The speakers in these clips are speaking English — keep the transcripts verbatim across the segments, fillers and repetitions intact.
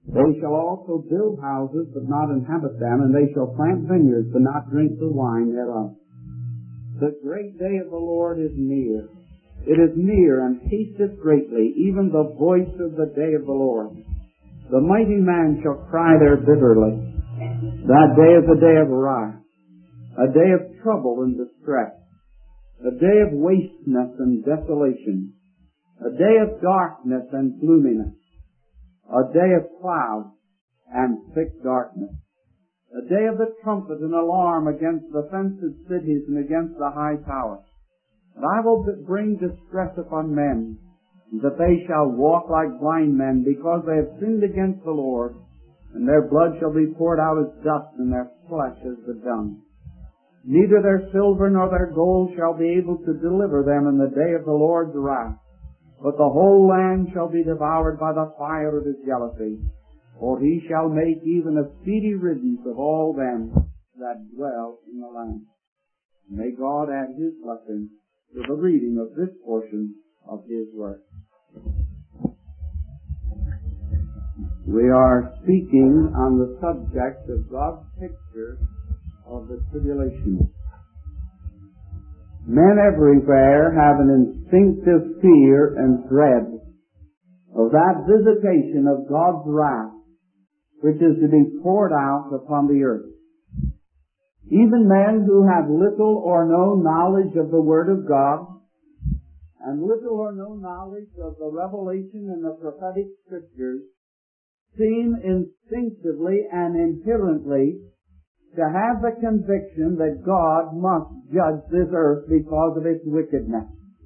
They shall also build houses, but not inhabit them, and they shall plant vineyards, but not drink the wine thereof. The great day of the Lord is near. It is near, and hasteth greatly, even the voice of the day of the Lord. The mighty man shall cry there bitterly. That day is a day of wrath, a day of trouble and distress, a day of wasteness and desolation, a day of darkness and gloominess, a day of clouds and thick darkness, a day of the trumpet and alarm against the fenced cities and against the high towers. And I will bring distress upon men, that they shall walk like blind men, because they have sinned against the Lord, and their blood shall be poured out as dust, and their flesh as the dung. Neither their silver nor their gold shall be able to deliver them in the day of the Lord's wrath, but the whole land shall be devoured by the fire of his jealousy, for he shall make even a speedy riddance of all them that dwell in the land. May God add his blessing to the reading of this portion of his word. We are speaking on the subject of God's picture of the tribulation. Men everywhere have an instinctive fear and dread of that visitation of God's wrath which is to be poured out upon the earth. Even men who have little or no knowledge of the Word of God and little or no knowledge of the revelation and the prophetic scriptures seem instinctively and inherently to have the conviction that God must judge this earth because of its wickedness.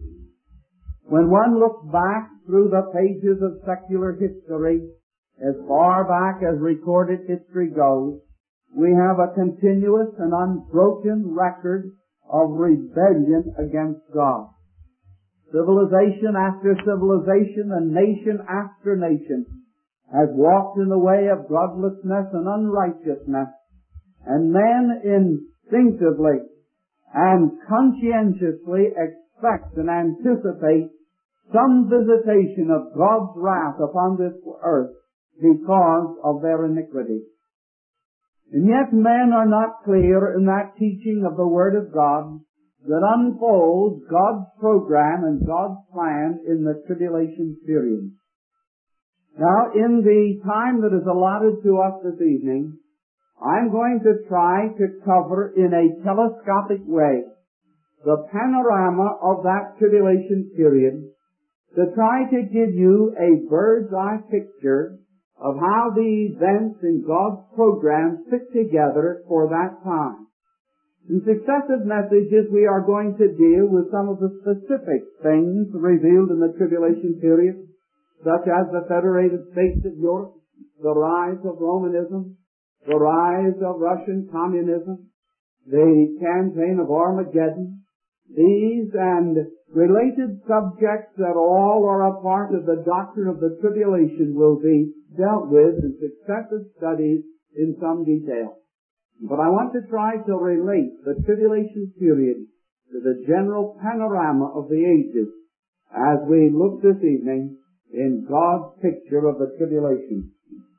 When one looks back through the pages of secular history, as far back as recorded history goes, we have a continuous and unbroken record of rebellion against God. Civilization after civilization and nation after nation has walked in the way of godlessness and unrighteousness, and men instinctively and conscientiously expect and anticipate some visitation of God's wrath upon this earth because of their iniquity. And yet men are not clear in that teaching of the Word of God that unfolds God's program and God's plan in the tribulation period. Now, in the time that is allotted to us this evening, I'm going to try to cover in a telescopic way the panorama of that tribulation period, to try to give you a bird's eye picture of how the events in God's program fit together for that time. In successive messages, we are going to deal with some of the specific things revealed in the tribulation period, such as the Federated States of Europe, the rise of Romanism, the rise of Russian communism, the campaign of Armageddon. These and related subjects that all are a part of the doctrine of the tribulation will be dealt with in successive studies in some detail. But I want to try to relate the tribulation period to the general panorama of the ages as we look this evening in God's picture of the tribulation.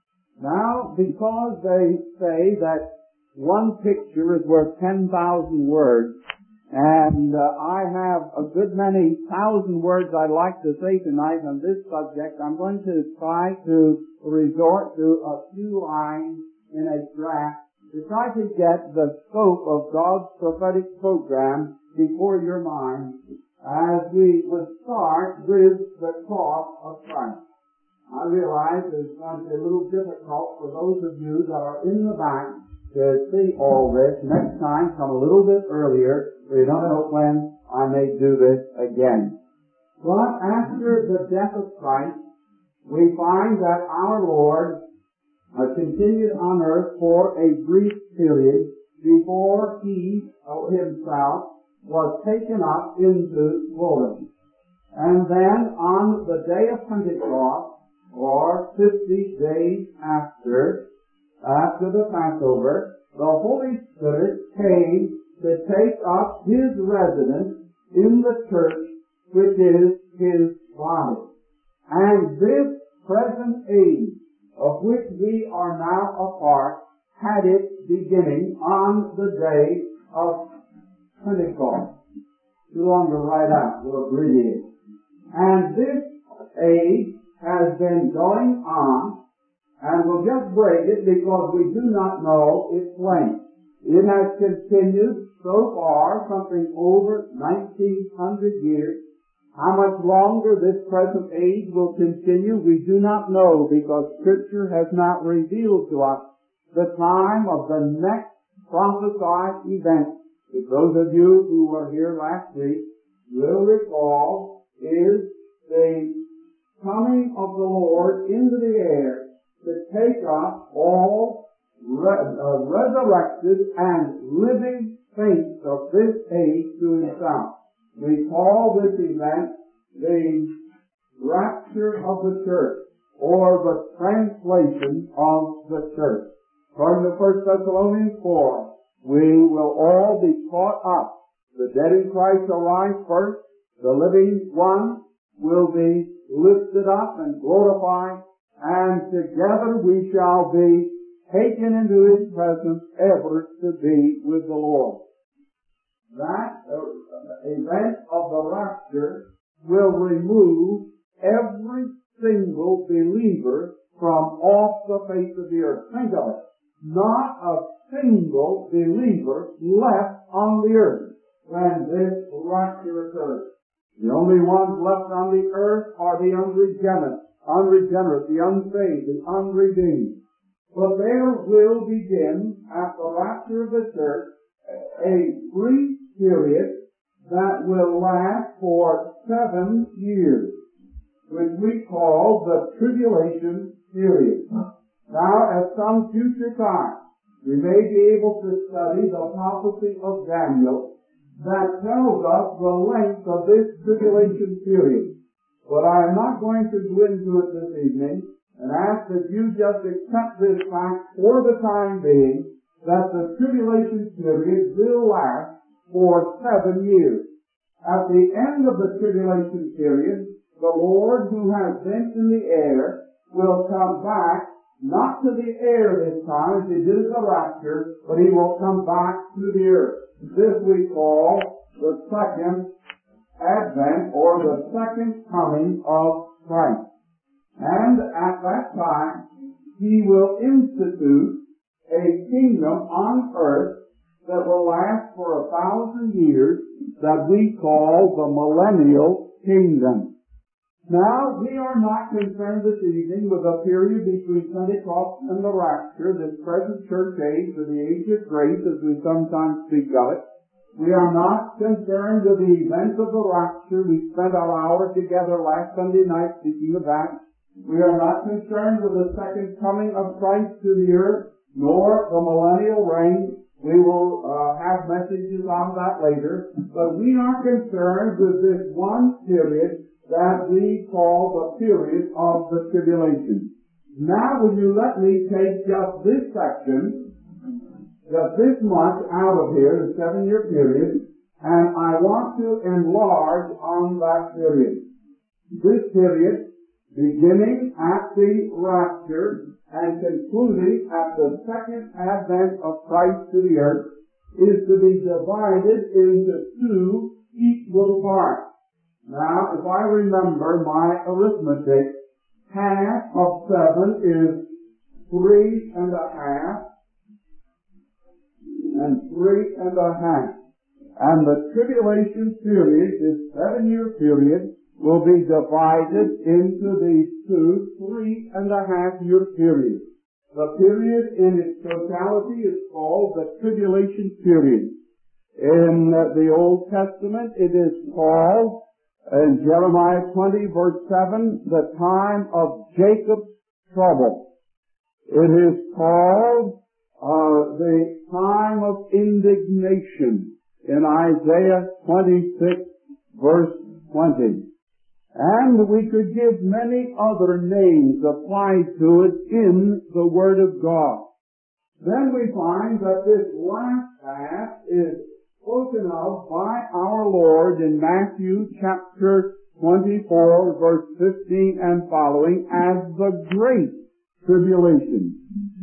Now, because they say that one picture is worth ten thousand words, and uh, I have a good many thousand words I'd like to say tonight on this subject, I'm going to try to resort to a few lines in a draft to try to get the scope of God's prophetic program before your mind as we would start with the cross of Christ. I realize it's going to be a little difficult for those of you that are in the back to see all this. Next time, come a little bit earlier. We don't know when I may do this again. But after the death of Christ, we find that our Lord uh, continued on earth for a brief period before he uh, himself was taken up into glory. And then on the day of Pentecost, or fifty days after, after the Passover, the Holy Spirit came to take up his residence in the church, which is his body. And this present age of which we are now a part, had its beginning on the day of Pentecost. Too long to write out, we'll abbreviate. And this age has been going on, and we'll just break it because we do not know its length. It has continued so far something over nineteen hundred years. How much longer this present age will continue, we do not know, because Scripture has not revealed to us the time of the next prophesied event. If those of you who were here last week will recall, is the coming of the Lord into the air to take up all re- uh, resurrected and living saints of this age to himself. We call this event the rapture of the church, or the translation of the church. According to First Thessalonians four, we will all be caught up. The dead in Christ arise first, the living ones will be lifted up and glorified, and together we shall be taken into His presence ever to be with the Lord. That uh, event of the rapture will remove every single believer from off the face of the earth. Think of it. Not a single believer left on the earth when this rapture occurs. The only ones left on the earth are the unregenerate, unregenerate, the unsaved, the unredeemed. But there will begin, at the rapture of the church, a brief period that will last for seven years, which we call the tribulation period. Now, at some future time, we may be able to study the prophecy of Daniel that tells us the length of this tribulation period. But I am not going to go into it this evening, and ask that you just accept this fact for the time being, that the tribulation period will last for seven years. At the end of the tribulation period, the Lord who has been in the air will come back, not to the air this time as He did at the rapture, but He will come back to the earth. This we call the second advent, or the second coming of Christ. And at that time, He will institute a kingdom on earth that will last for a thousand years that we call the millennial kingdom. Now, we are not concerned this evening with a period between Pentecost and the rapture, this present church age, or the age of grace as we sometimes speak of it. We are not concerned with the events of the rapture. We spent our hour together last Sunday night speaking of that. We are not concerned with the second coming of Christ to the earth, nor the millennial reign. We will uh, have messages on that later. But we are concerned with this one period that we call the period of the tribulation. Now, will you let me take just this section, just this much out of here, the seven-year period, and I want to enlarge on that period. This period, beginning at the rapture and concluding at the second advent of Christ to the earth, is to be divided into two equal parts. Now, if I remember my arithmetic, half of seven is three and a half, and three and a half. And the tribulation period, this seven-year period, will be divided into these two three and a half year periods. The period in its totality is called the tribulation period. In the Old Testament, it is called, in Jeremiah twenty verse seven, the time of Jacob's trouble. It is called uh, the time of indignation in Isaiah twenty-six verse twenty. And we could give many other names applied to it in the Word of God. Then we find that this last half is spoken of by our Lord in Matthew chapter twenty-four, verse fifteen and following, as the great tribulation.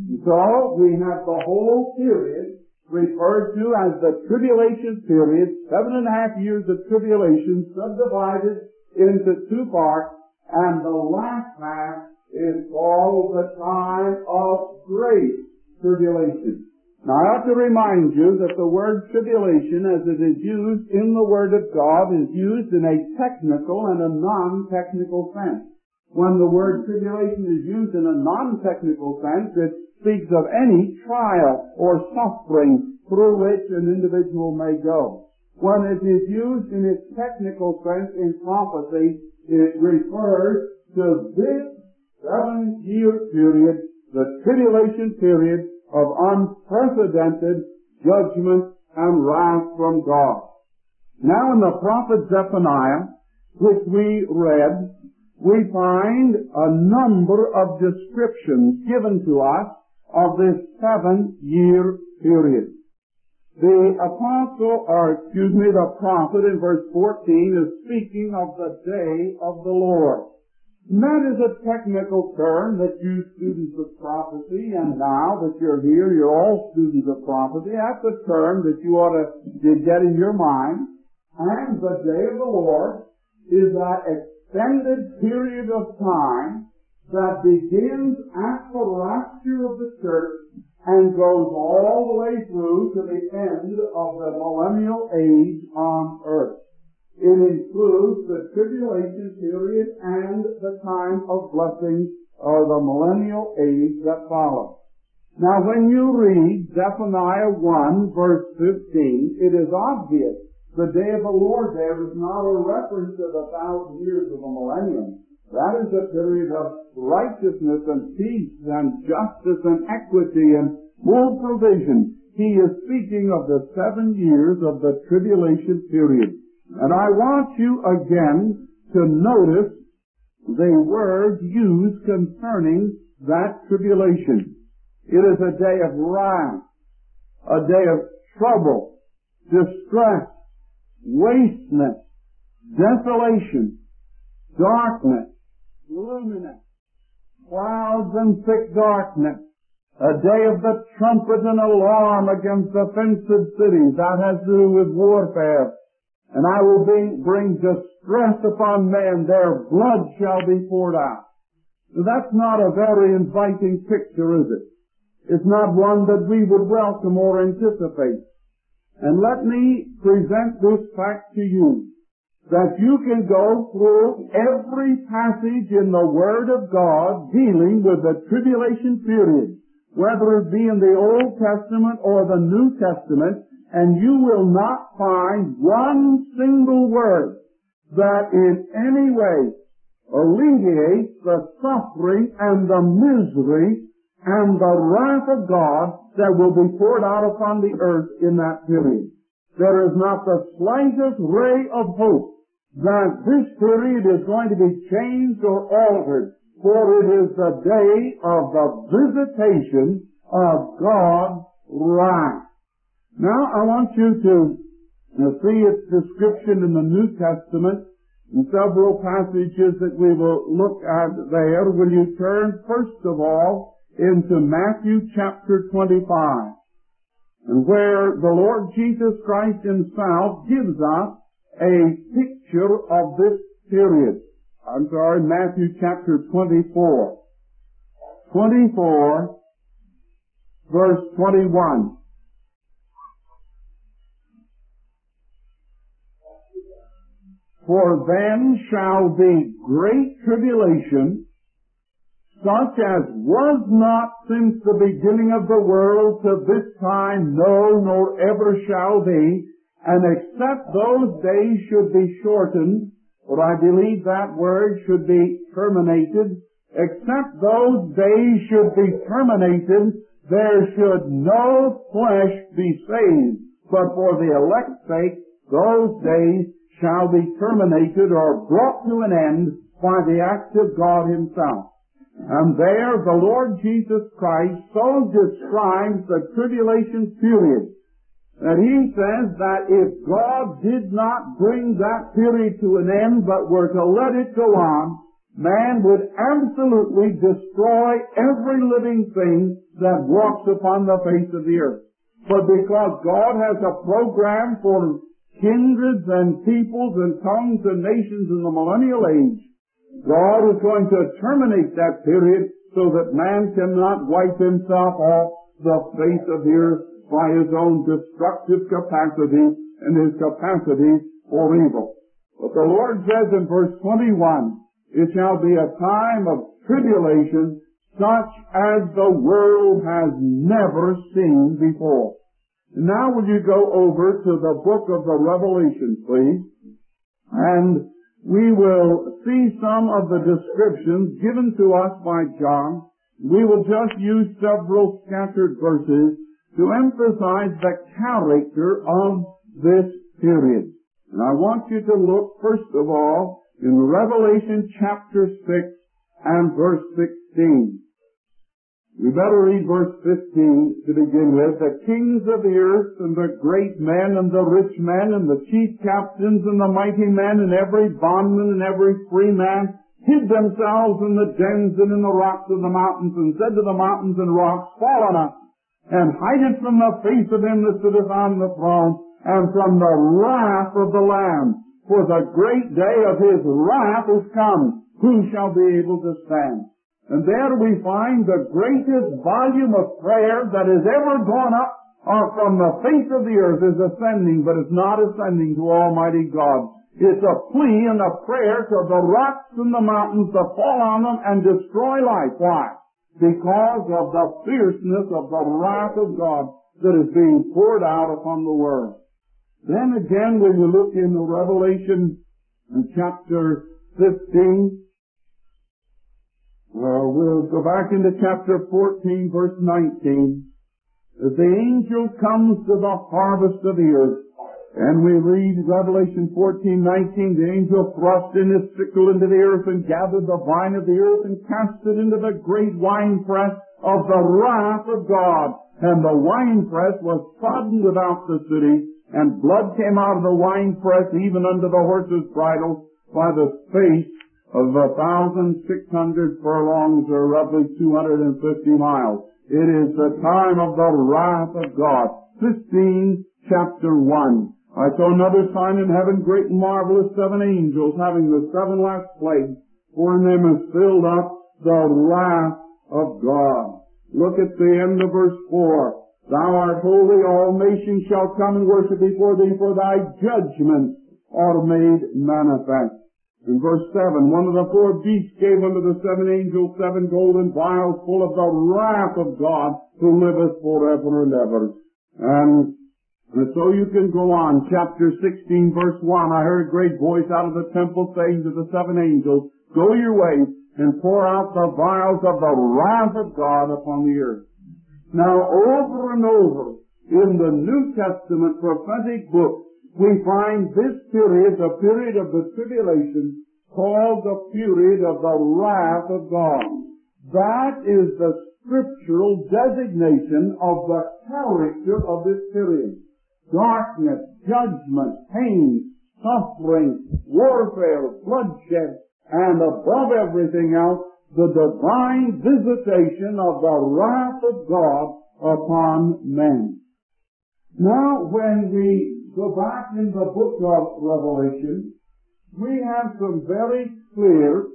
So we have the whole period referred to as the tribulation period, seven and a half years of tribulation subdivided into two parts, and the last half is called the time of great tribulation. Now I have to remind you that the word tribulation, as it is used in the Word of God, is used in a technical and a non-technical sense. When the word tribulation is used in a non-technical sense, it speaks of any trial or suffering through which an individual may go. When it is used in its technical sense in prophecy, it refers to this seven-year period, the tribulation period of unprecedented judgment and wrath from God. Now in the prophet Zephaniah, which we read, we find a number of descriptions given to us of this seven-year period. The apostle, or excuse me, the prophet in verse fourteen is speaking of the day of the Lord. And that is a technical term that you students of prophecy, and now that you're here, you're all students of prophecy, that's a term that you ought to get in your mind. And the day of the Lord is that extended period of time that begins at the rapture of the church and goes all the way through to the end of the millennial age on earth. It includes the tribulation period and the time of blessing, or the millennial age that follows. Now when you read Zephaniah one verse fifteen, it is obvious the day of the Lord there is not a reference to the thousand years of the millennium. That is a period of righteousness and peace and justice and equity and full provision. He is speaking of the seven years of the tribulation period. And I want you again to notice the words used concerning that tribulation. It is a day of wrath, a day of trouble, distress, wasteness, desolation, darkness, gloominess, clouds and thick darkness, a day of the trumpet and alarm against offensive cities. That has to do with warfare. And I will be, bring distress upon men, their blood shall be poured out. So that's not a very inviting picture, is it? It's not one that we would welcome or anticipate. And let me present this fact to you, that you can go through every passage in the Word of God dealing with the tribulation period, whether it be in the Old Testament or the New Testament, and you will not find one single word that in any way alleviates the suffering and the misery and the wrath of God that will be poured out upon the earth in that period. There is not the slightest ray of hope that this period is going to be changed or altered, for it is the day of the visitation of God's wrath. Now I want you to you know, see its description in the New Testament in several passages that we will look at there. Will you turn first of all into Matthew chapter twenty-five, and where the Lord Jesus Christ himself gives us a picture of this period. I'm sorry, Matthew chapter twenty-four. twenty-four, verse twenty-one. For then shall be great tribulation, such as was not since the beginning of the world to this time, no, nor ever shall be, and except those days should be shortened, for I believe that word should be terminated, except those days should be terminated, there should no flesh be saved, but for the elect's sake, those days shall be terminated or brought to an end by the act of God himself. And there the Lord Jesus Christ so describes the tribulation period that he says that if God did not bring that period to an end but were to let it go on, man would absolutely destroy every living thing that walks upon the face of the earth. But because God has a program for kindreds and peoples and tongues and nations in the millennial age, God is going to terminate that period so that man cannot wipe himself off the face of the earth by his own destructive capacity and his capacity for evil. But the Lord says in verse twenty-one, it shall be a time of tribulation such as the world has never seen before. Now will you go over to the book of the Revelation, please? And we will see some of the descriptions given to us by John. We will just use several scattered verses to emphasize the character of this period. And I want you to look, first of all, in Revelation chapter six and verse sixteen. We better read verse fifteen to begin with. The kings of the earth and the great men and the rich men and the chief captains and the mighty men and every bondman and every free man hid themselves in the dens and in the rocks of the mountains, and said to the mountains and rocks, fall on us, and hide us from the face of him that sitteth on the throne, and from the wrath of the Lamb. For the great day of his wrath is come. Who shall be able to stand? And there we find the greatest volume of prayer that has ever gone up uh, from the face of the earth is ascending, but it's not ascending to Almighty God. It's a plea and a prayer to the rocks and the mountains to fall on them and destroy life. Why? Because of the fierceness of the wrath of God that is being poured out upon the world. Then again, when you look in the Revelation in chapter fifteen, uh, we'll go back into chapter fourteen, verse nineteen. As the angel comes to the harvest of the earth, and we read Revelation fourteen nineteen, the angel thrust in his sickle into the earth and gathered the vine of the earth and cast it into the great winepress of the wrath of God. And the winepress was trodden without the city, and blood came out of the winepress even unto the horses' bridles by the space of a thousand six hundred furlongs, or roughly two hundred and fifty miles. It is the time of the wrath of God. fifteen, chapter one. I saw another sign in heaven, great and marvelous, seven angels having the seven last plagues, for in them is filled up the wrath of God. Look at the end of verse four. Thou art holy, all nations shall come and worship before thee, for thy judgments are made manifest. In verse seven, one of the four beasts gave unto the seven angels seven golden vials full of the wrath of God, who liveth forever and ever. And, and so you can go on. Chapter sixteen, verse one, I heard a great voice out of the temple saying to the seven angels, go your way and pour out the vials of the wrath of God upon the earth. Now, over and over in the New Testament prophetic book, we find this period, the period of the tribulation, called the period of the wrath of God. That is the scriptural designation of the character of this period. Darkness, judgment, pain, suffering, warfare, bloodshed, and above everything else, the divine visitation of the wrath of God upon men. Now, when we go back in the book of Revelation, we have some very clear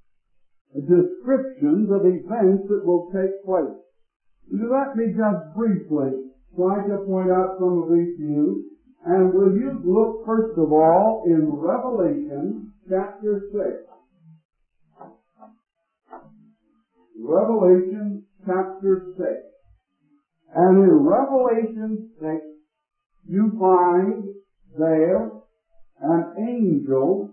descriptions of events that will take place. Let me just briefly try to point out some of these to you. And will you look first of all in Revelation chapter six. Revelation chapter six. And in Revelation six, you find there an angel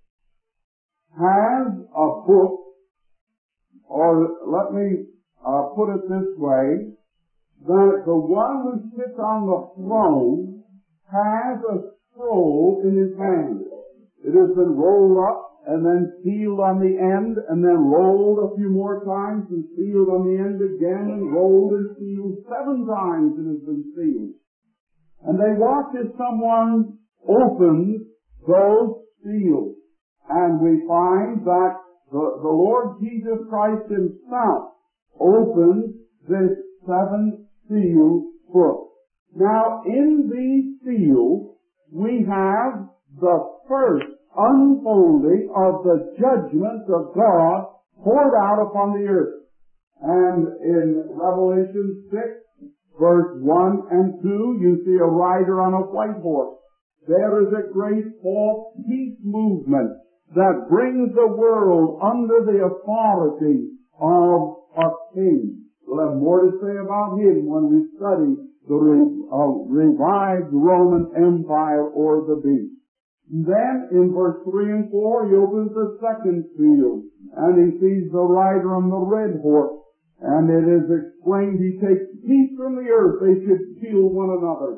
has a book, or let me uh, put it this way, that the one who sits on the throne has a scroll in his hand. It has been rolled up and then sealed on the end, and then rolled a few more times and sealed on the end again, and rolled and sealed seven times it has been sealed. And they watch as someone opens those seals. And we find that the, the Lord Jesus Christ himself opens this seventh seal book. Now, in these seals, we have the first unfolding of the judgments of God poured out upon the earth. And in Revelation six, verse one and two, you see a rider on a white horse. There is a great false peace movement that brings the world under the authority of a king. We'll have more to say about him when we study the re- uh, revived Roman Empire or the beast. Then in verse three and four, he opens the second seal, and he sees the rider on the red horse. And it is explained he takes peace from the earth. They should kill one another.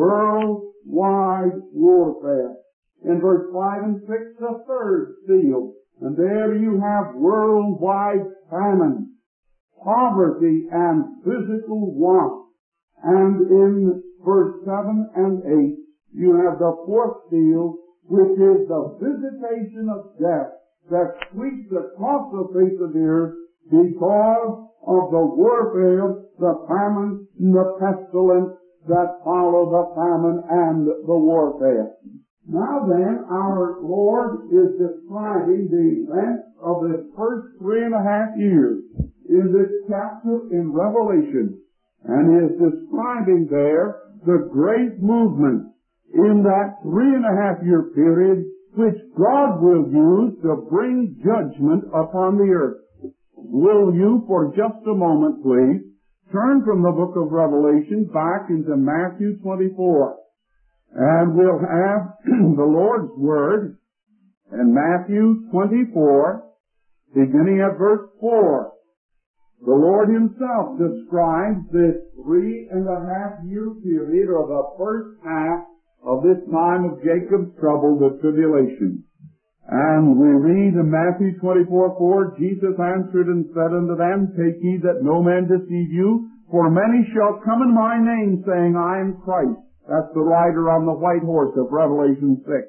Worldwide warfare. In verse five and six, the third seal. And there you have worldwide famine, poverty, and physical want. And in verse seven and eight, you have the fourth seal, which is the visitation of death that sweeps across the face of the earth because of the warfare, the famine, and the pestilence that follow the famine and the warfare. Now then, our Lord is describing the events of the first three and a half years in this chapter in Revelation, and he is describing there the great movement in that three and a half year period which God will use to bring judgment upon the earth. Will you, for just a moment, please, turn from the book of Revelation back into Matthew twenty-four. And we'll have the Lord's Word in Matthew twenty-four, beginning at verse four. The Lord himself describes this three and a half year period, or the first half of this time of Jacob's trouble, the tribulation. And we read in Matthew twenty-four four, Jesus answered and said unto them, Take heed that no man deceive you, for many shall come in my name, saying, I am Christ. That's the rider on the white horse of Revelation six.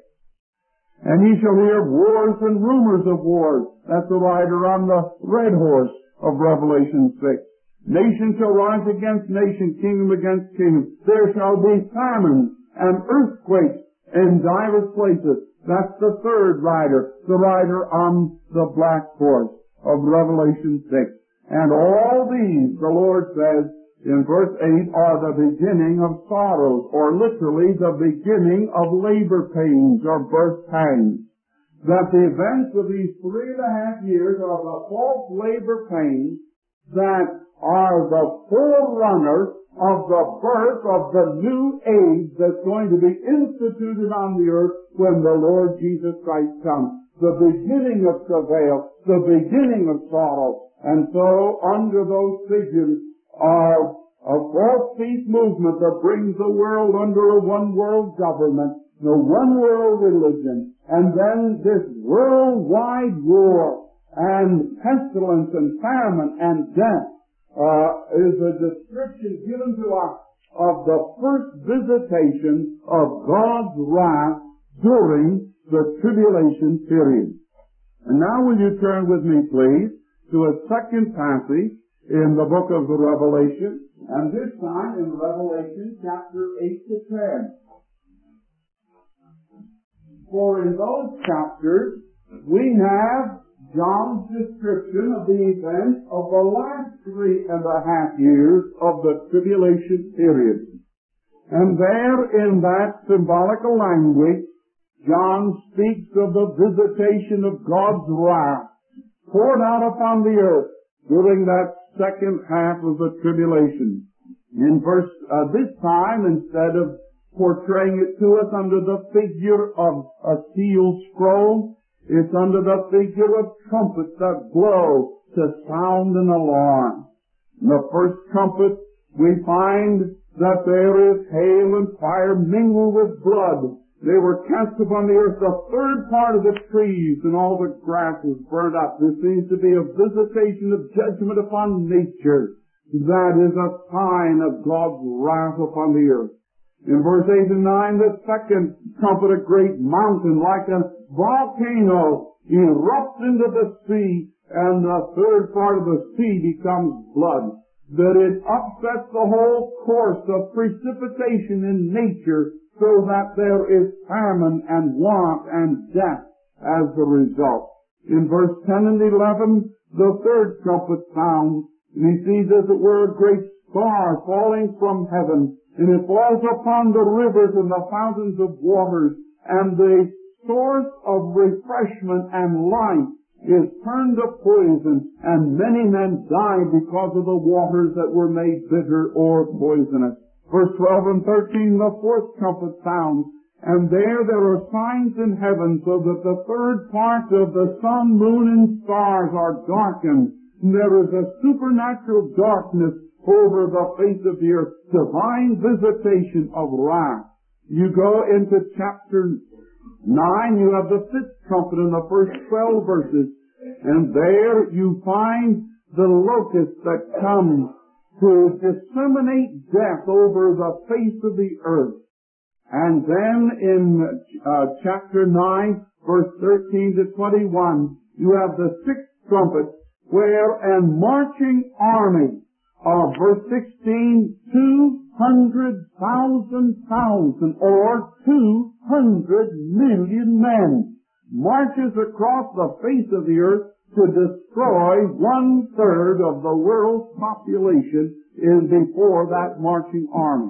And ye shall hear wars and rumors of wars. That's the rider on the red horse of Revelation six. Nation shall rise against nation, kingdom against kingdom. There shall be famines and earthquakes in divers places. That's the third rider, the rider on the black horse of Revelation six. And all these, the Lord says in verse eight, are the beginning of sorrows, or literally the beginning of labor pains or birth pangs. That the events of these three and a half years are the false labor pains that are the forerunner of the birth of the new age that's going to be instituted on the earth when the Lord Jesus Christ comes. The beginning of travail, the beginning of sorrow. And so, under those figures are a false peace movement that brings the world under a one-world government, the one-world religion, and then this worldwide war and pestilence and famine and death uh, is a description given to us of the first visitation of God's wrath during the tribulation period. And now will you turn with me, please, to a second passage in the book of the Revelation, and this time in Revelation chapter eight to ten. For in those chapters we have John's description of the events of the last three and a half years of the tribulation period. And there in that symbolical language, John speaks of the visitation of God's wrath poured out upon the earth during that second half of the tribulation. In verse, uh, this time, instead of portraying it to us under the figure of a sealed scroll, it's under the figure of trumpets that blow to sound an alarm. In the first trumpet, we find that there is hail and fire mingled with blood. They were cast upon the earth. The third part of the trees and all the grass was burnt up. This seems to be a visitation of judgment upon nature. That is a sign of God's wrath upon the earth. In verse eight and nine, the second trumpet, a great mountain like a volcano erupts into the sea, and the third part of the sea becomes blood. That it upsets the whole course of precipitation in nature, so that there is famine and want and death as the result. In verse ten and eleven, the third trumpet sounds, and he sees as it were a great star falling from heaven, and it falls upon the rivers and the fountains of waters, and the source of refreshment and life is turned to poison, and many men die because of the waters that were made bitter or poisonous. Verse twelve and thirteen, the fourth trumpet sounds, and there there are signs in heaven, so that the third part of the sun, moon, and stars are darkened. And there is a supernatural darkness over the face of the earth, divine visitation of wrath. You go into chapter nine, you have the fifth trumpet in the first twelve verses, and there you find the locust that comes to disseminate death over the face of the earth. And then in uh, chapter nine, verse thirteen to twenty-one, you have the sixth trumpet, where a marching army of, verse sixteen, two hundred thousand thousand, or two hundred million men, marches across the face of the earth to destroy one-third of the world's population in before that marching army.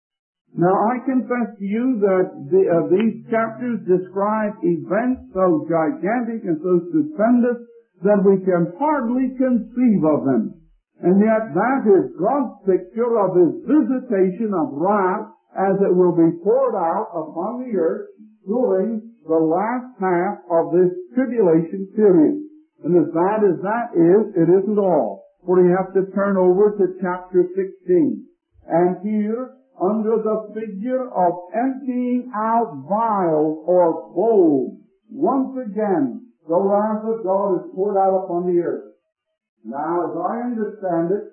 Now, I confess to you that the, uh, these chapters describe events so gigantic and so stupendous that we can hardly conceive of them. And yet that is God's picture of His visitation of wrath as it will be poured out upon the earth during the last half of this tribulation period. And as bad as that is, it isn't all. For you have to turn over to chapter sixteen. And here, under the figure of emptying out vials or bowls, once again, the wrath of God is poured out upon the earth. Now, as I understand it,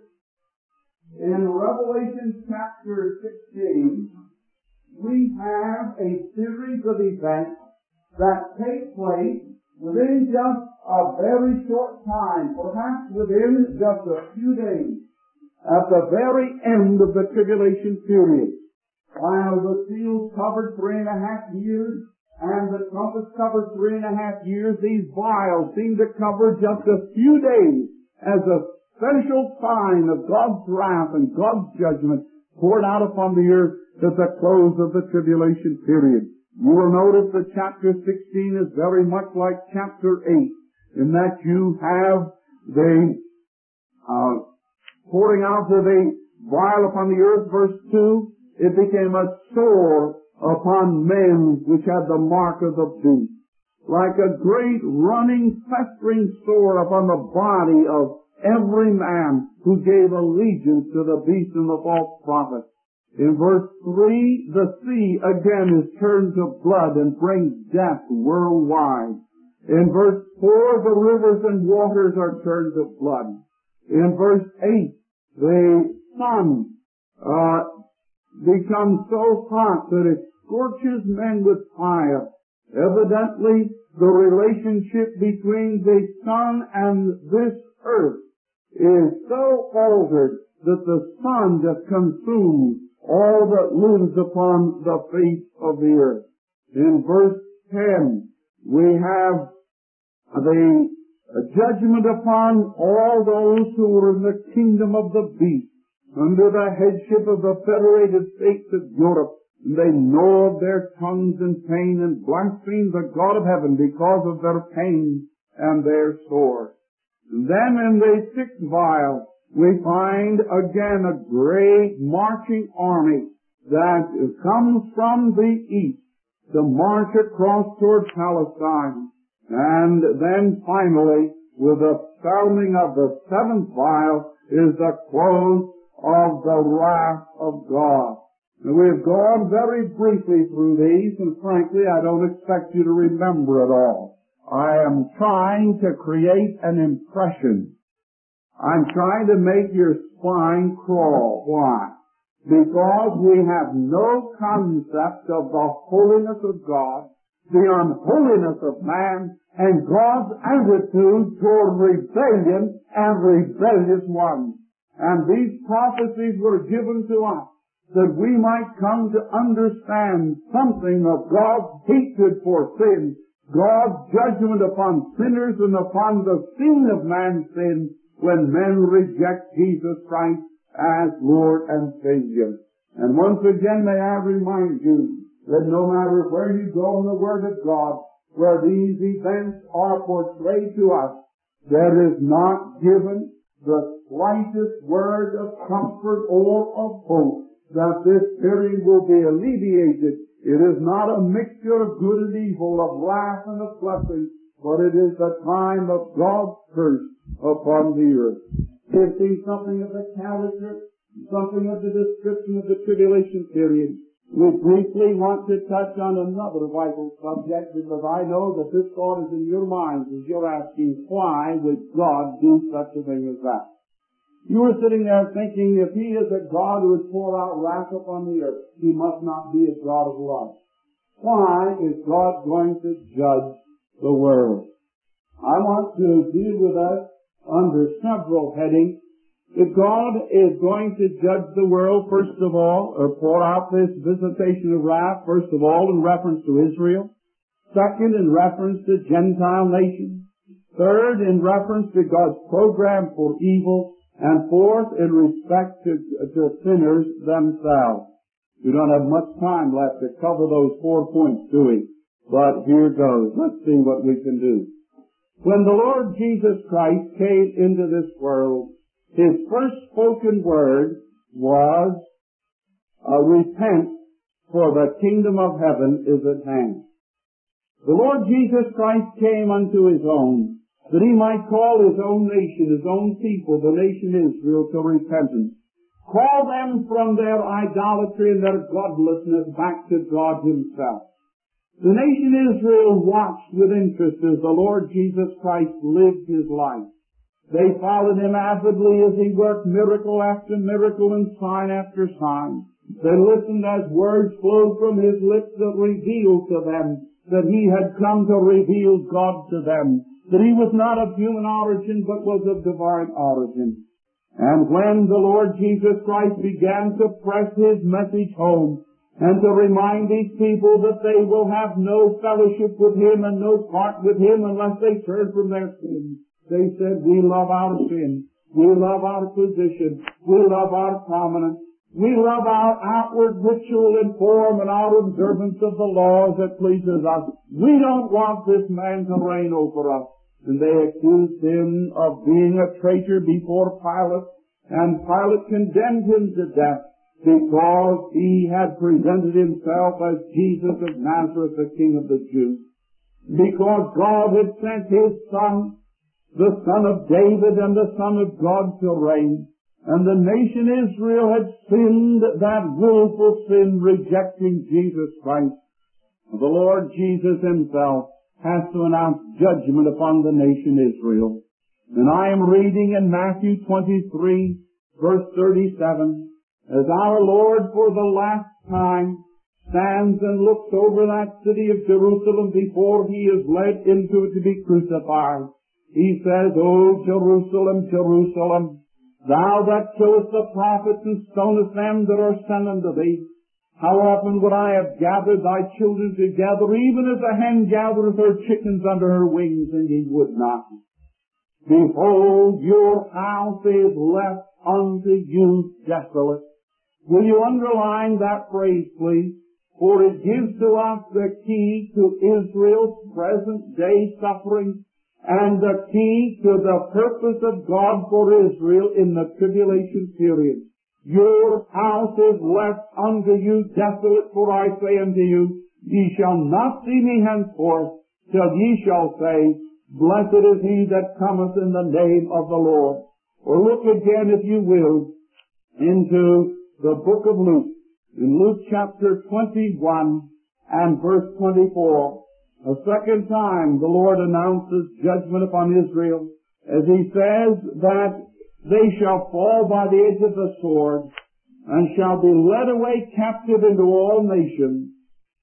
in Revelation chapter sixteen, we have a series of events that take place within just a very short time, perhaps within just a few days, at the very end of the tribulation period. While the seals covered three and a half years, and the trumpets covered three and a half years, these vials seem to cover just a few days as a special sign of God's wrath and God's judgment poured out upon the earth at the close of the tribulation period. You will notice that chapter sixteen is very much like chapter eight, in that you have the uh, pouring out of the vial upon the earth, verse two, it became a sore upon men which had the mark of the beast, like a great running, festering sore upon the body of every man who gave allegiance to the beast and the false prophet. In verse three, the sea again is turned to blood and brings death worldwide. In verse four, the rivers and waters are turned to blood. In verse eight, the sun uh, becomes so hot that it scorches men with fire. Evidently, the relationship between the sun and this earth is so altered that the sun just consumes all that lives upon the face of the earth. In verse ten, we have the judgment upon all those who were in the kingdom of the beast, under the headship of the federated states of Europe. They gnawed their tongues in pain and blasphemed the God of heaven because of their pain and their sores. Then in the sixth vial, we find again a great marching army that comes from the east to march across toward Palestine. And then finally, with the sounding of the seventh vial, is the close of the wrath of God. Now, we've gone very briefly through these, and frankly, I don't expect you to remember it all. I am trying to create an impression. I'm trying to make your spine crawl. Why? Because we have no concept of the holiness of God, the unholiness of man, and God's attitude toward rebellion and rebellious ones. And these prophecies were given to us that we might come to understand something of God's hatred for sin, God's judgment upon sinners and upon the sin of man's sin when men reject Jesus Christ as Lord and Savior. And once again may I remind you that no matter where you go in the Word of God, where these events are portrayed to us, there is not given the slightest word of comfort or of hope that this period will be alleviated. It is not a mixture of good and evil, of wrath and of blessing, but it is the time of God's curse upon the earth. We've seen something of the character, something of the description of the tribulation period. We briefly want to touch on another vital subject, because I know that this thought is in your minds as you're asking, why would God do such a thing as that? You are sitting there thinking, if He is a God who would pour out wrath upon the earth, He must not be a God of love. Why is God going to judge the world? I want to deal with us under several headings. That God is going to judge the world, first of all, or pour out this visitation of wrath, first of all, in reference to Israel. Second, in reference to Gentile nations. Third, in reference to God's program for evil. And fourth, in respect to, to sinners themselves. We don't have much time left to cover those four points, do we? But here goes. Let's see what we can do. When the Lord Jesus Christ came into this world, His first spoken word was, uh, repent, for the kingdom of heaven is at hand. The Lord Jesus Christ came unto His own, that He might call His own nation, His own people, the nation Israel, to repentance. Call them from their idolatry and their godlessness back to God Himself. The nation Israel watched with interest as the Lord Jesus Christ lived His life. They followed Him avidly as He worked miracle after miracle and sign after sign. They listened as words flowed from His lips that revealed to them that He had come to reveal God to them, that He was not of human origin but was of divine origin. And when the Lord Jesus Christ began to press His message home and to remind these people that they will have no fellowship with Him and no part with Him unless they turn from their sins, they said, we love our sin, we love our position, we love our prominence, we love our outward ritual and form and our observance of the laws that pleases us. We don't want this man to reign over us. And they accused Him of being a traitor before Pilate, and Pilate condemned Him to death because He had presented Himself as Jesus of Nazareth, the King of the Jews. Because God had sent His Son, the Son of David and the Son of God, to reign. And the nation Israel had sinned that willful sin, rejecting Jesus Christ. The Lord Jesus Himself has to announce judgment upon the nation Israel. And I am reading in Matthew twenty-three, verse thirty-seven, as our Lord for the last time stands and looks over that city of Jerusalem before He is led into it to be crucified. He says, O Jerusalem, Jerusalem, thou that killest the prophets and stonest them that are sent unto thee, how often would I have gathered thy children together, even as a hen gathereth her chickens under her wings, and ye would not. Behold, your house is left unto you desolate. Will you underline that phrase, please? For it gives to us the key to Israel's present day suffering, and the key to the purpose of God for Israel in the tribulation period. Your house is left unto you desolate, for I say unto you, ye shall not see me henceforth, till ye shall say, blessed is he that cometh in the name of the Lord. Or look again, if you will, into the book of Luke, in Luke chapter twenty-one and verse twenty-four. A second time the Lord announces judgment upon Israel as He says that they shall fall by the edge of the sword and shall be led away captive into all nations,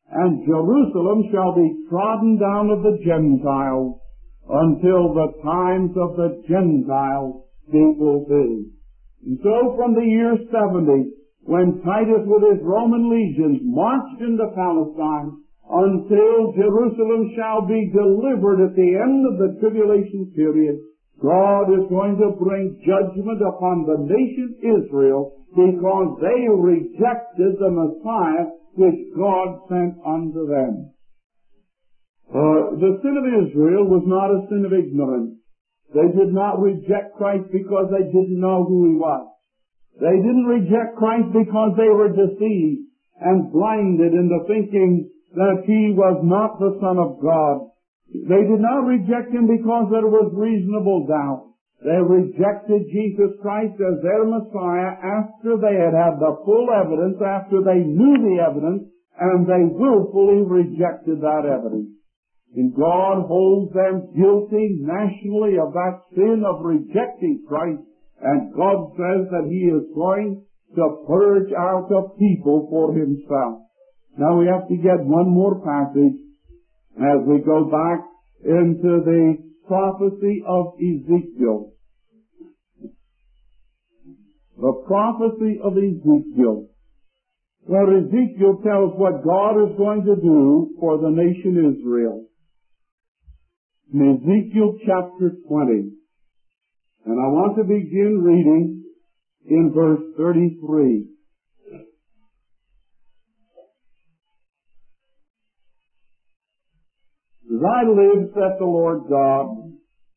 and Jerusalem shall be trodden down of the Gentiles until the times of the Gentiles be fulfilled. And so from the year seventy, when Titus with his Roman legions marched into Palestine, until Jerusalem shall be delivered at the end of the tribulation period, God is going to bring judgment upon the nation Israel because they rejected the Messiah which God sent unto them. Uh, the sin of Israel was not a sin of ignorance. They did not reject Christ because they didn't know who He was. They didn't reject Christ because they were deceived and blinded into thinking that He was not the Son of God. They did not reject Him because there was reasonable doubt. They rejected Jesus Christ as their Messiah after they had had the full evidence, after they knew the evidence, and they willfully rejected that evidence. And God holds them guilty nationally of that sin of rejecting Christ, and God says that He is going to purge out a people for Himself. Now we have to get one more passage as we go back into the prophecy of Ezekiel. The prophecy of Ezekiel. Well, Ezekiel tells what God is going to do for the nation Israel. In Ezekiel chapter twenty. And I want to begin reading in verse thirty-three. As I live, saith the Lord God,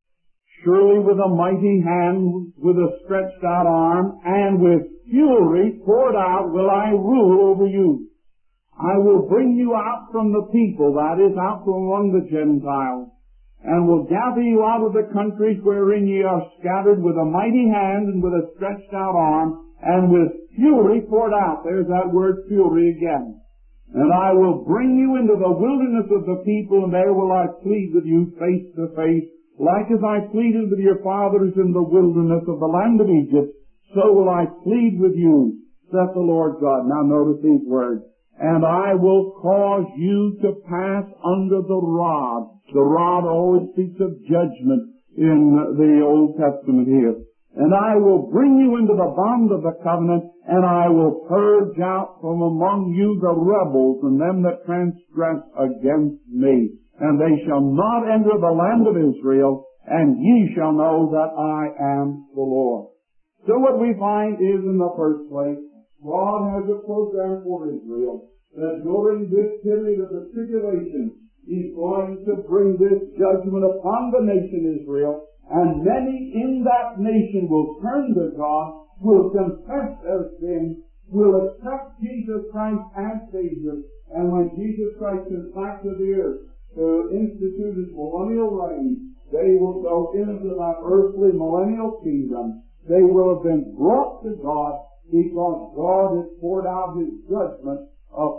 surely with a mighty hand, with a stretched out arm, and with fury poured out will I rule over you. I will bring you out from the people, that is, out from among the Gentiles, and will gather you out of the countries wherein ye are scattered with a mighty hand and with a stretched out arm, and with fury poured out. There's that word fury again. And I will bring you into the wilderness of the people, and there will I plead with you face to face, like as I pleaded with your fathers in the wilderness of the land of Egypt, so will I plead with you, saith the Lord God. Now notice these words. And I will cause you to pass under the rod. The rod always speaks of judgment in the Old Testament here. And I will bring you into the bond of the covenant, and I will purge out from among you the rebels and them that transgress against me. And they shall not enter the land of Israel, and ye shall know that I am the Lord. So what we find is, in the first place, God has a program for Israel, that during this period of the tribulation, He's going to bring this judgment upon the nation Israel, and many in that nation will turn to God, will confess their sins, will accept Jesus Christ as Savior, and when Jesus Christ comes back to the earth to institute His millennial reign, they will go into that earthly millennial kingdom. They will have been brought to God because God has poured out His judgment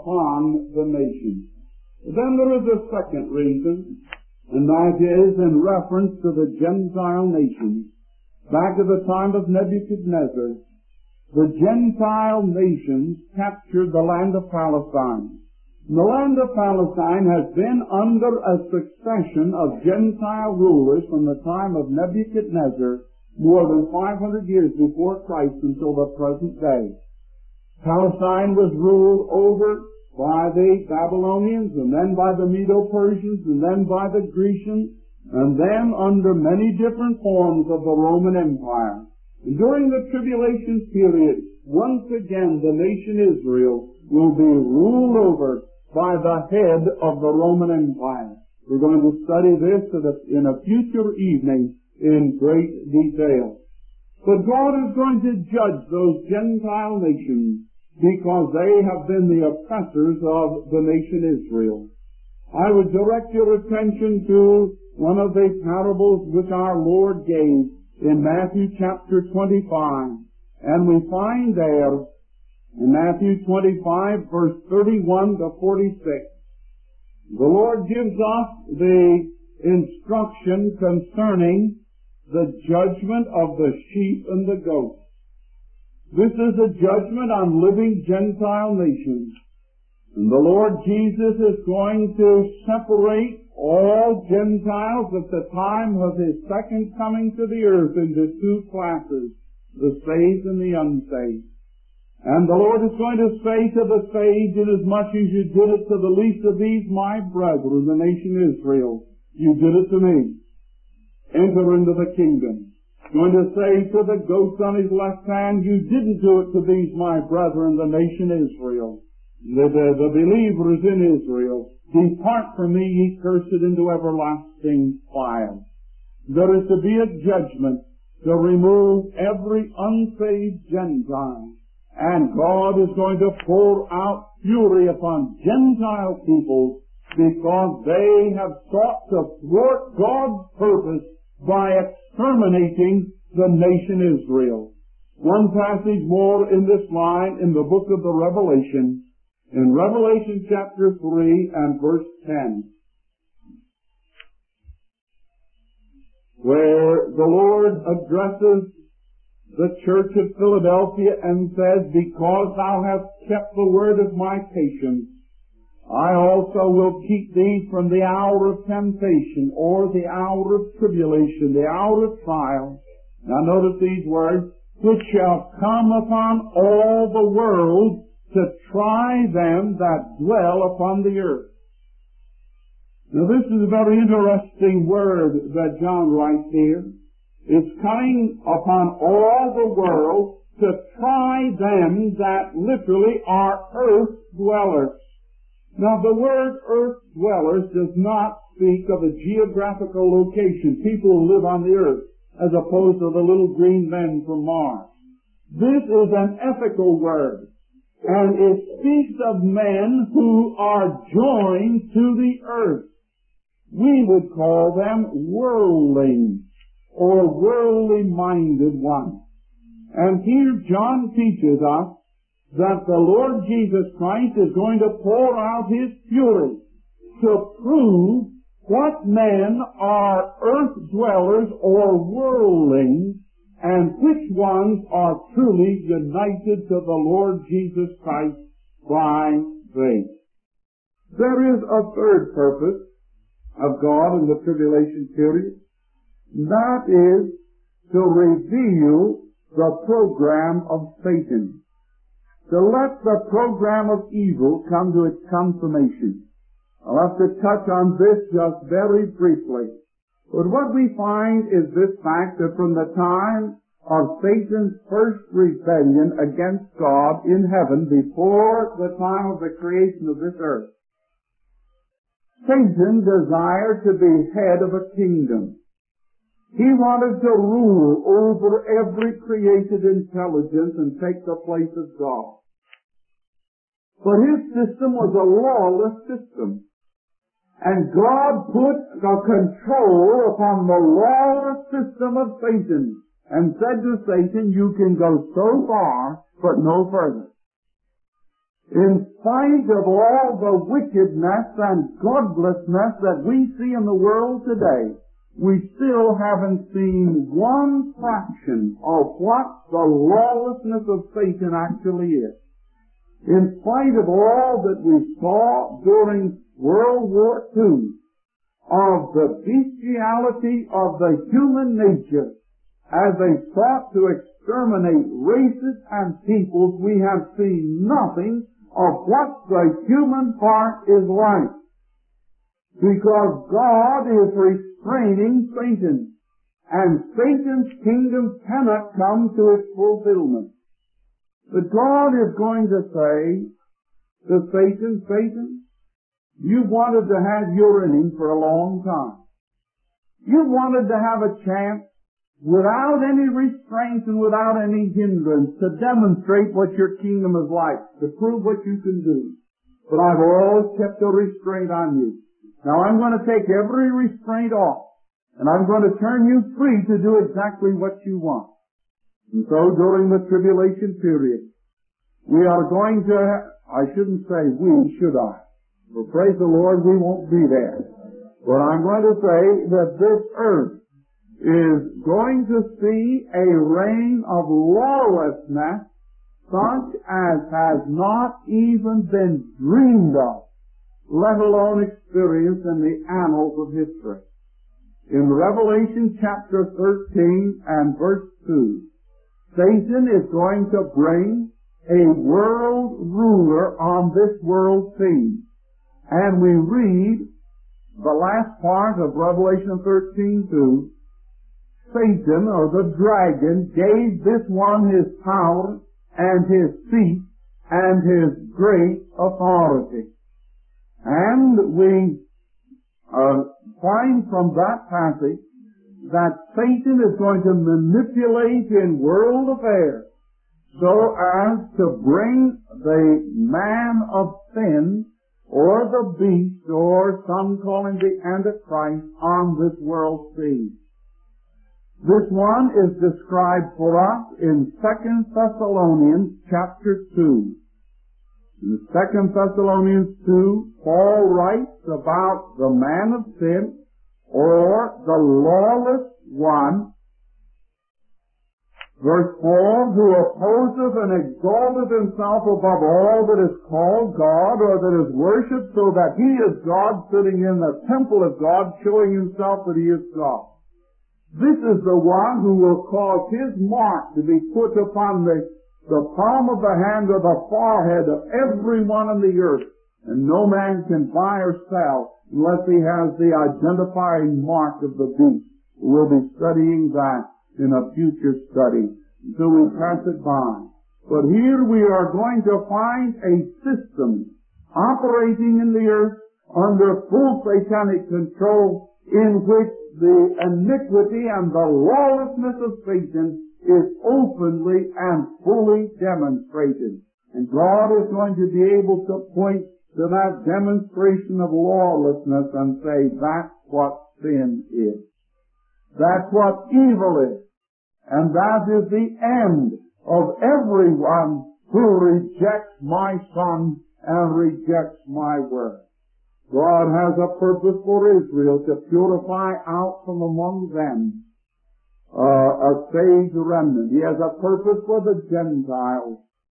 upon the nation. Then there is a second reason, and that is in reference to the Gentile nations. Back at the time of Nebuchadnezzar, the Gentile nations captured the land of Palestine. The land of Palestine has been under a succession of Gentile rulers from the time of Nebuchadnezzar, more than five hundred years before Christ until the present day. Palestine was ruled over by the Babylonians, and then by the Medo-Persians, and then by the Grecians, and then under many different forms of the Roman Empire. And during the tribulation period, once again the nation Israel will be ruled over by the head of the Roman Empire. We're going to study this in a future evening in great detail. But God is going to judge those Gentile nations because they have been the oppressors of the nation Israel. I would direct your attention to one of the parables which our Lord gave in Matthew chapter twenty-five. And we find there, in Matthew twenty-five, verse thirty-one to forty-six, the Lord gives us the instruction concerning the judgment of the sheep and the goats. This is a judgment on living Gentile nations. And the Lord Jesus is going to separate all Gentiles at the time of His second coming to the earth into two classes, the saved and the unsaved. And the Lord is going to say to the saved, inasmuch as you did it to the least of these, my brethren, the nation Israel, you did it to me. Enter into the kingdom. He's going to say to the goats on His left hand, you didn't do it to these, my brethren, the nation Israel. The, the, the believers in Israel, depart from me, ye cursed, into everlasting fire. There is to be a judgment to remove every unsaved Gentile. And God is going to pour out fury upon Gentile peoples because they have sought to thwart God's purpose by exterminating the nation Israel. One passage more in this line in the book of the Revelation, in Revelation chapter three and verse ten, where the Lord addresses the church of Philadelphia and says, because thou hast kept the word of my patience, I also will keep thee from the hour of temptation, or the hour of tribulation, the hour of trial. Now notice these words, which shall come upon all the world to try them that dwell upon the earth. Now this is a very interesting word that John writes here. It's coming upon all the world to try them that literally are earth dwellers. Now the word earth dwellers does not speak of a geographical location, people who live on the earth, as opposed to the little green men from Mars. This is an ethical word, and it speaks of men who are joined to the earth. We would call them worldlings, or worldly-minded ones. And here John teaches us that the Lord Jesus Christ is going to pour out His fury to prove what men are earth dwellers or worldlings, and which ones are truly united to the Lord Jesus Christ by faith. There is a third purpose of God in the tribulation period. That is to reveal the program of Satan, to let the program of evil come to its consummation. I'll have to touch on this just very briefly. But what we find is this fact that from the time of Satan's first rebellion against God in heaven, before the time of the creation of this earth, Satan desired to be head of a kingdom. He wanted to rule over every created intelligence and take the place of God. But his system was a lawless system. And God put the control upon the lawless system of Satan and said to Satan, you can go so far, but no further. In spite of all the wickedness and godlessness that we see in the world today, we still haven't seen one fraction of what the lawlessness of Satan actually is. In spite of all that we saw during World War Two, of the bestiality of the human nature, as they sought to exterminate races and peoples, we have seen nothing of what the human heart is like. Because God is restraining Satan, and Satan's kingdom cannot come to its fulfillment. But God is going to say to Satan, Satan, you've wanted to have your inning for a long time. You wanted to have a chance without any restraints and without any hindrance to demonstrate what your kingdom is like, to prove what you can do. But I've always kept a restraint on you. Now I'm going to take every restraint off, and I'm going to turn you free to do exactly what you want. And so during the tribulation period, we are going to, I shouldn't say we, should I? Well, praise the Lord, we won't be there. But I'm going to say that this earth is going to see a reign of lawlessness such as has not even been dreamed of, let alone experienced in the annals of history. In Revelation chapter thirteen and verse two, Satan is going to bring a world ruler on this world scene. And we read the last part of Revelation thirteen two, Satan, or the dragon, gave this one his power and his seat and his great authority. And we uh, find from that passage that Satan is going to manipulate in world affairs so as to bring the man of sin, or the beast, or some call him the Antichrist, on this world scene. This one is described for us in Second Thessalonians chapter two. In Second Thessalonians two, Paul writes about the man of sin, or the lawless one, verse four, who opposeth and exalteth himself above all that is called God, or that is worshipped, so that he is God, sitting in the temple of God, showing himself that he is God. This is the one who will cause his mark to be put upon the, the palm of the hand or the forehead of everyone on the earth, and no man can buy or sell unless he has the identifying mark of the beast. We'll be studying that in a future study, so we pass it by. But here we are going to find a system operating in the earth under full satanic control, in which the iniquity and the lawlessness of Satan is openly and fully demonstrated. And God is going to be able to point to that demonstration of lawlessness and say, that's what sin is. That's what evil is. And that is the end of everyone who rejects my Son and rejects my word. God has a purpose for Israel to purify out from among them uh, a saved remnant. He has a purpose for the Gentiles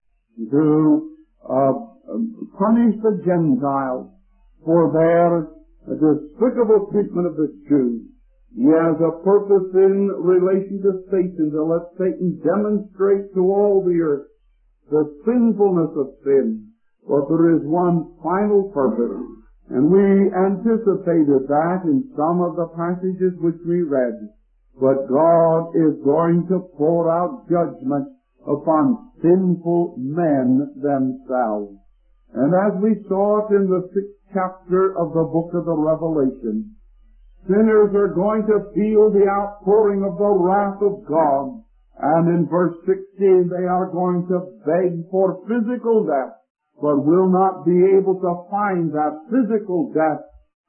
to uh, punish the Gentiles for their despicable treatment of the Jews. He has a purpose in relation to Satan, to let Satan demonstrate to all the earth the sinfulness of sin. But there is one final purpose, and we anticipated that in some of the passages which we read. But God is going to pour out judgment upon sinful men themselves. And as we saw it in the sixth chapter of the book of the Revelation, sinners are going to feel the outpouring of the wrath of God. And in verse sixteen, they are going to beg for physical death, but will not be able to find that physical death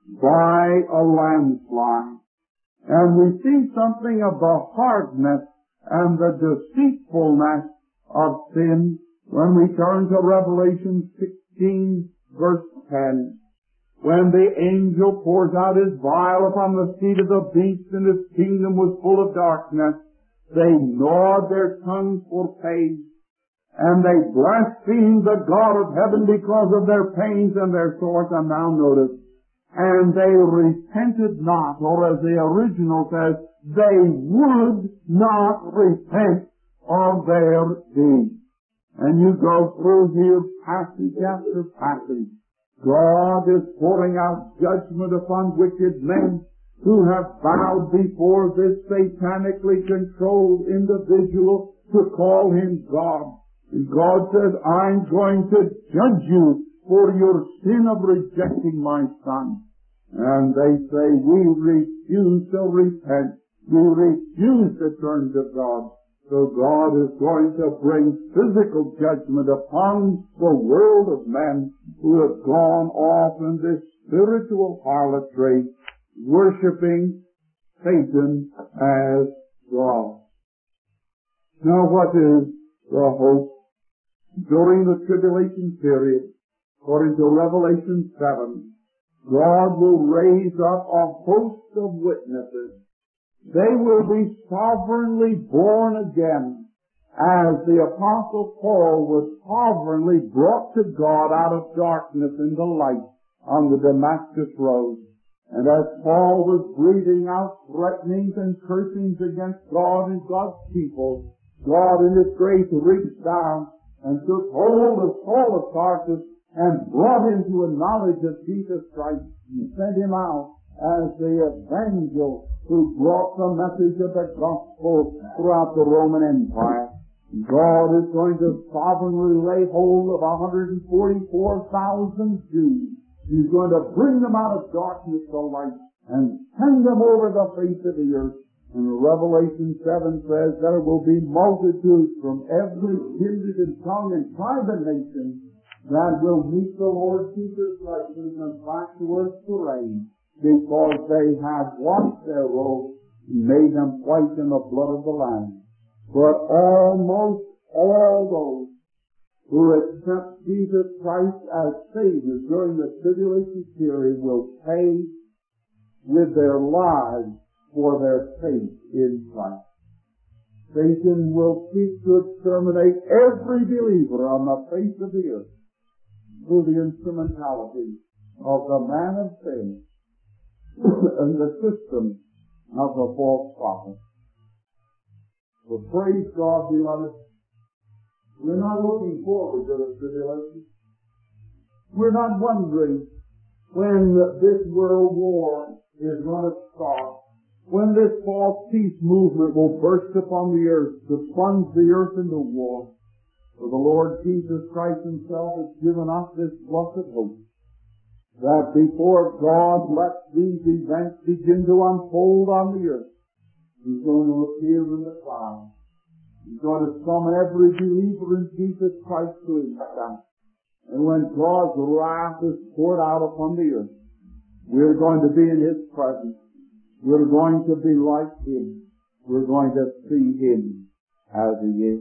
by a landslide. And we see something of the hardness and the deceitfulness of sin when we turn to Revelation sixteen, verse ten. When the angel pours out his vial upon the seat of the beast, and his kingdom was full of darkness, they gnawed their tongues for pain, and they blasphemed the God of heaven because of their pains and their sores. And now notice, and they repented not, or as the original says, they would not repent of their deeds. And you go through here passage after passage. God is pouring out judgment upon wicked men who have bowed before this satanically controlled individual to call him God. And God says, I'm going to judge you for your sin of rejecting my Son. And they say, we refuse to repent. We refuse to turn to God. So God is going to bring physical judgment upon the world of men who have gone off in this spiritual harlotry, worshiping Satan as God. Now what is the hope? During the tribulation period, according to Revelation seven, God will raise up a host of witnesses. They will be sovereignly born again, as the Apostle Paul was sovereignly brought to God out of darkness into light on the Damascus road. And as Paul was breathing out threatenings and cursings against God and God's people, God in His grace reached down and took hold of Saul of Tarsus and brought him to a knowledge of Jesus Christ and sent him out as the evangel who brought the message of the gospel throughout the Roman Empire. God is going to sovereignly lay hold of one hundred forty-four thousand Jews. He's going to bring them out of darkness to light and send them over the face of the earth. And Revelation seven says there will be multitudes from every kindred and tongue and tribe and nation that will meet the Lord Jesus Christ and back to earth to reign, because they have washed their robes and made them white in the blood of the Lamb. But almost all those who accept Jesus Christ as Savior during the tribulation period will pay with their lives for their faith in Christ. Satan will seek to exterminate every believer on the face of the earth through the instrumentality of the man of sin and the system of the false prophet. Well, praise God, beloved. We're not looking forward to the tribulation. We're not wondering when this world war is going to start, when this false peace movement will burst upon the earth to plunge the earth into war. For the Lord Jesus Christ Himself has given us this blessed hope, that before God lets these events begin to unfold on the earth, He's going to appear in the clouds. He's going to summon every believer in Jesus Christ to Himself. And when God's wrath is poured out upon the earth, we're going to be in His presence. We're going to be like Him. We're going to see Him as He is.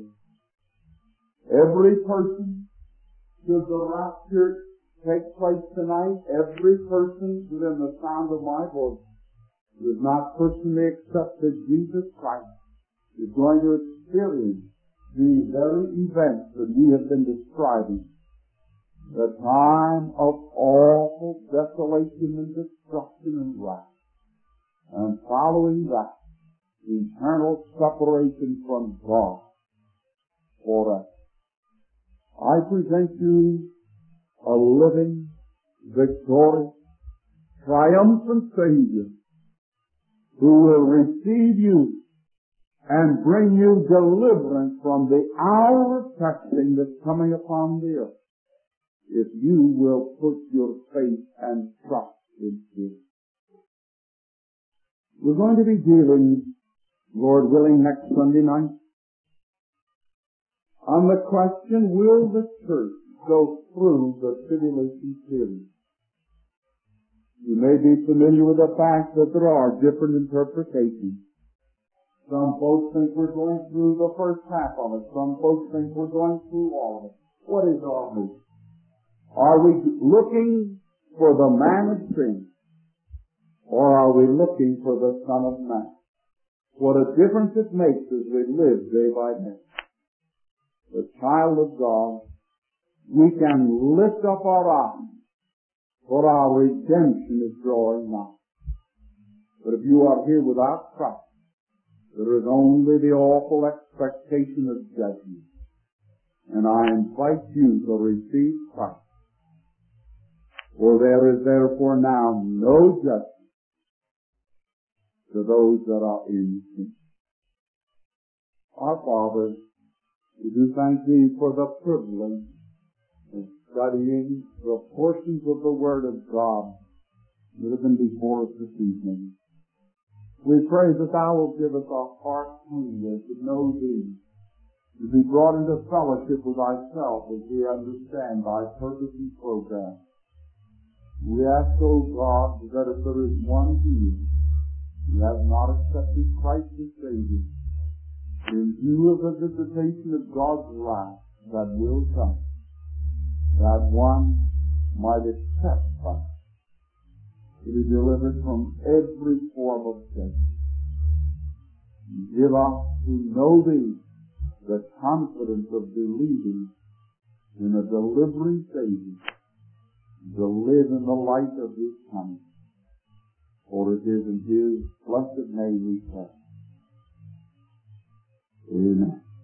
Every person, should the rapture take place tonight, every person within the sound of my voice who has not personally accepted Jesus Christ is going to experience the very events that we have been describing. The time of awful desolation and destruction and wrath. And following that, eternal separation from God forever. I present you a living, victorious, triumphant Savior who will receive you and bring you deliverance from the hour of testing that's coming upon the earth, if you will put your faith and trust in Him. We're going to be dealing, Lord willing, next Sunday night on the question, will the church go through the tribulation period? You may be familiar with the fact that there are different interpretations. Some folks think we're going through the first half of it. Some folks think we're going through all of it. What is our hope? Are we looking for the man of sin, or are we looking for the Son of Man? What a difference it makes as we live day by day. The child of God, we can lift up our eyes, for our redemption is drawing nigh. But if you are here without Christ, there is only the awful expectation of judgment. And I invite you to receive Christ. For there is therefore now no judgment to those that are in sin. Our Father, we do thank Thee for the privilege of studying the portions of the Word of God that have been before us this evening. We pray that Thou wilt give us a heart hunger to know Thee, to be brought into fellowship with Thyself as we understand Thy purpose and program. We ask, O God, that if there is one here who has not accepted Christ as Savior, in view of the visitation of God's wrath that will come, that one might accept Christ, to be delivered from every form of sin. Give us to know Thee the confidence of believing in a delivering Savior, to live in the light of His coming. For it is in His blessed name we pray. Amen.